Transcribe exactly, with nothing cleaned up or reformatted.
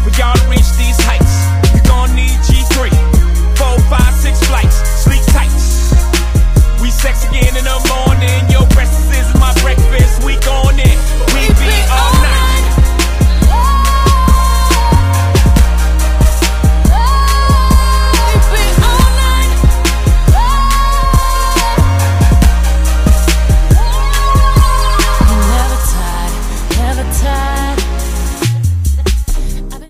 for y'all to reach these heights. You gon' need G three, four, five, six flights, sleep tight. We sex again in the morning.